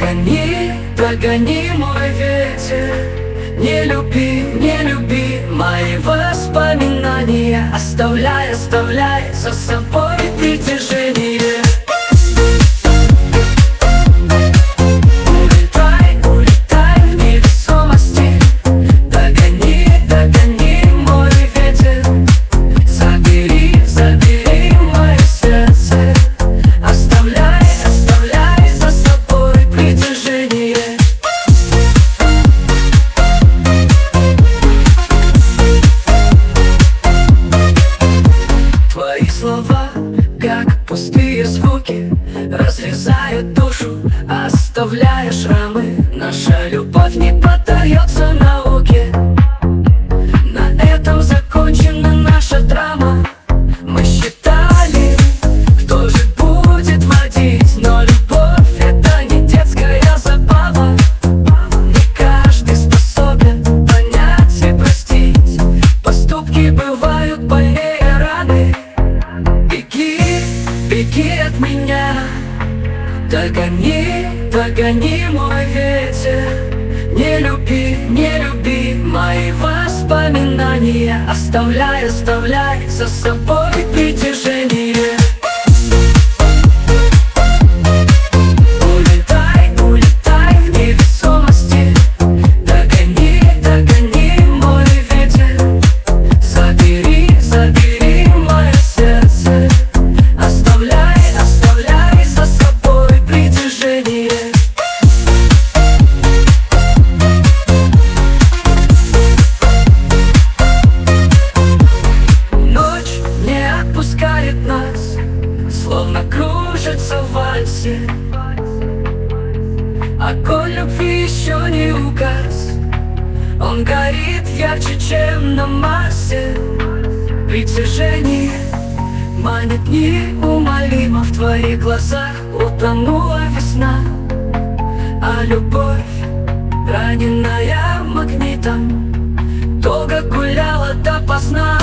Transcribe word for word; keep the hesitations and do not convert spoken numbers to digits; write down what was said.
Догони, догони мой ветер, не люби, не люби мои воспоминания, оставляй, оставляй за собой притяжение. Улетай, улетай в невесомости, догони, догони мой ветер, забери, забери мое сердце, оставляй, оставляй за собой притяжение. Твои слова, как пустые звуки, разрезают душу, оставляя шрамы. Наша любовь не поддается науке, на этом закончена наша драма. Мы считали, кто же будет водить, но любовь — это не детская забава. Не каждый способен понять и простить, поступки бывают больнее раны. Беги, беги от меня, догони, догони мой ветер, не люби, не люби мои воспоминания, оставляй, оставляй за собой притяжение. Улетай, улетай в невесомости, догони, догони мой ветер, забери, забери мое сердце, оставляй, оставляй за собой притяжение. Ночь не отпускает нас, словно кружится в вальсе. Огонь любви еще не угас, он горит ярче, чем на Марсе. Притяжение манит неумолимо, в твоих глазах утонула весна. А любовь, раненая магнитом, долго гуляла допоздна.